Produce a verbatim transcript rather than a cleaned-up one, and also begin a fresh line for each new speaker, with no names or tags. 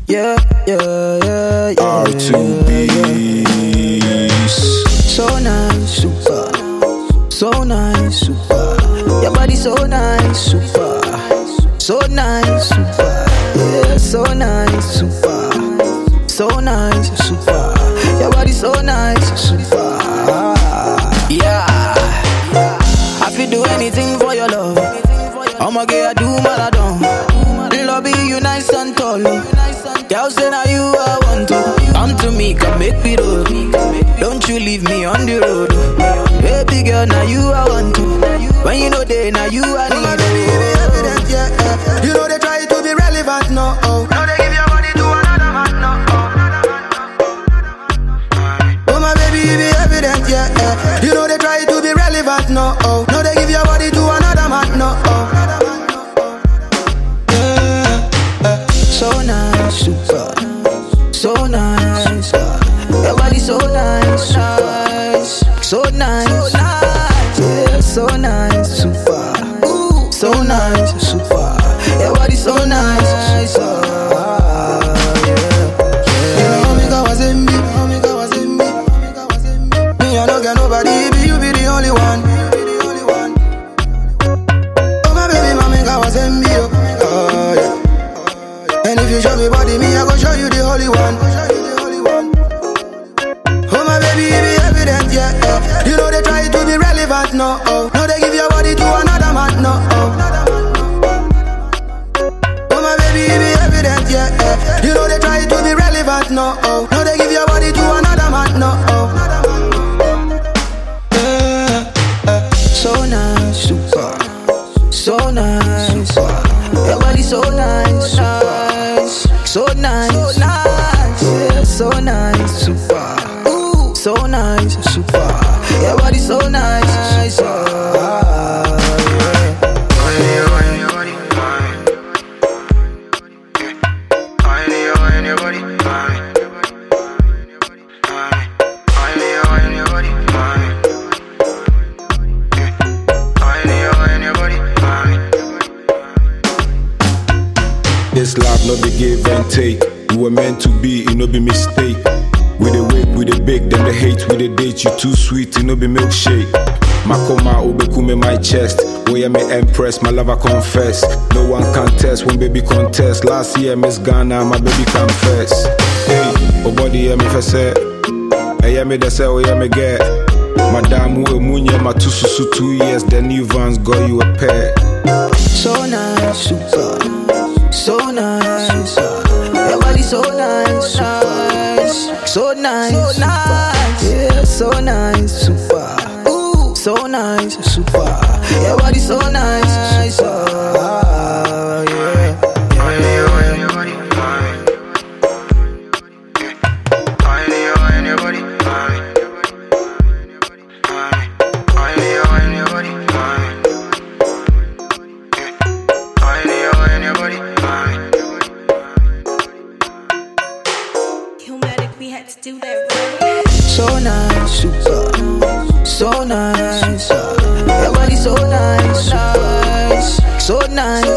Yeah, yeah, yeah, yeah.
R two B's.
So nice, super. So nice, super. Your body so nice, super. So nice, super. Yeah, so nice, super. So nice, super. Your body so nice, super. Yeah. I feel do anything for your love. I'ma get I do marathon. Love you nice and tall. Girl say now you I want to. Come to me, come make me roll. Don't you leave me on the road. Baby girl, now you I want to. When you know they, now you I need.
Oh my baby, you be evident, yeah, yeah. You know they try to be relevant, no, oh. Now they give your body to another man, no, oh. Oh my baby, you be evident, yeah, yeah. You know they try to be relevant, no, oh. Now they give your body to another man, no, oh.
So nice, super. So nice, your body so nice, nice. So nice, yeah, so nice, super. So nice, super. Your body so nice, uh, yeah.
You know how me go was in me, how me go was in me, me I don't get nobody, be you be the only one. Oh my baby, mommy go was in me, oh yeah. And if you show me body, me I go show you the holy one. Oh my baby, you be evident, yeah, yeah. You know they try to be relevant, no, oh. Now they give your body to another man, no, oh. Oh my baby, you be evident, yeah, yeah. You know they try to be relevant, no, oh. Now they give your body to another man, no, oh.
Yeah, uh, so nice, super. So nice, your body so nice, nice. So nice, yeah, so nice, super. So nice, super. Your body so nice, uh,
This life no be give and take. We were meant to be, it no be mistake. We the wake, we the bake, then the hate, we the date. You too sweet, it no be milkshake. Makoma obekume my chest. Oh yeah, me empress, my lover confess. No one can test when baby contest. Last year Miss Ghana, my baby confess. Hey, oh body yeah me for say. Hey yeah me the say, oh yeah me get. Madame who emunye my two susu two years. The new Vans got you a pair.
so nice, super. So nice, your body so nice, nice. So nice, so nice, yeah, so nice, super. So nice, super. Your body so nice, uh, yeah.
We had to do that right.
So nice, super. So nice, your body so nice, nice. So nice,